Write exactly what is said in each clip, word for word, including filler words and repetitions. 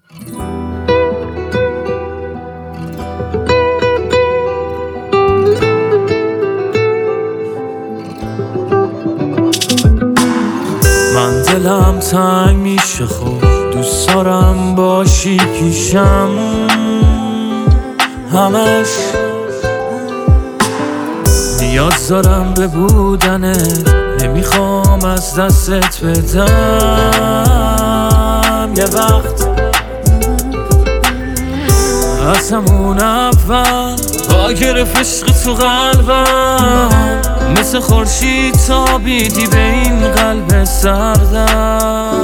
من دلم تنگ میشه خوب دوست دارم باشی پیشم همش نیاز دارم به بودنت نمیخوام از دستت بدم یه وقت از همون اول با گرفت عشق تو قلبم مثل خورشید تابیدی به این قلب سردم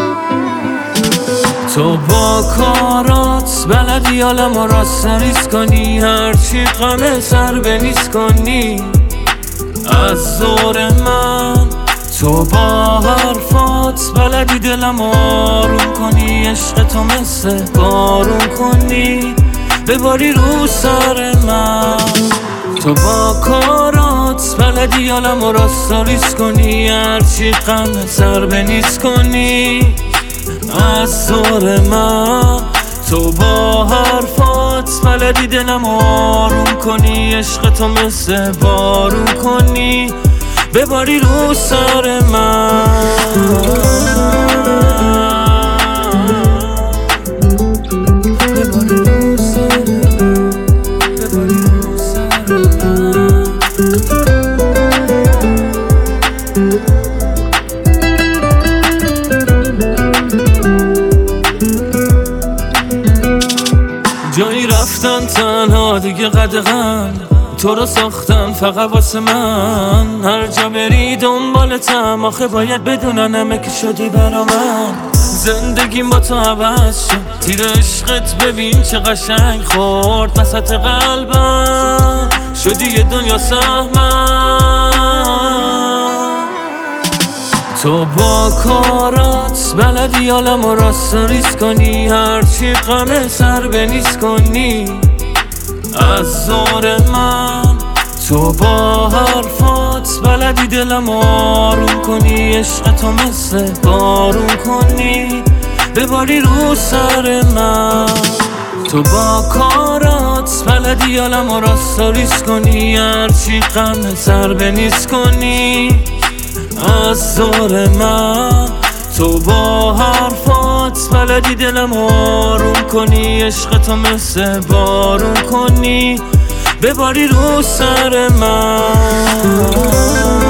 تو با کارات بلدی حالمو راست ریز کنی هرچی غم سر بنیز کنی از دور من تو با حرفات بلدی دلم آروم کنی عشق تو مثل بارون کنی بباری رو سر من تو با کارات بلدی حالمو راست ریز کنی هرچی غم سر بنیز کنی از دور من تو با حرفات بلدی دلم آروم کنی عشق تو مثل بارون کنی بباری رو سر من جایی رفتن تنها دیگه قدغن تو رو ساختن فقط واسه من هر جا بری دنبالتم آخه باید بدونن همه که شدی برا من زندگیم با تو عوض شد تیر عشقت ببین چه قشنگ خورد وسط قلبم شدی یه دنیا سهمم تو با کارات بلدی حالمو راست ریز کنی هرچی غم سر بنیز کنی از دور من تو با حرفات بلدی دلم آروم کنی عشق تو مثل بارون کنی بباری رو سر من تو با کارات بلدی حالمو راست ریز کنی هرچی غم سر بنیز کنی از دور من تو با حرفات بلدی دلم آروم کنی عشق تو مثل بارون کنی بباری رو سر من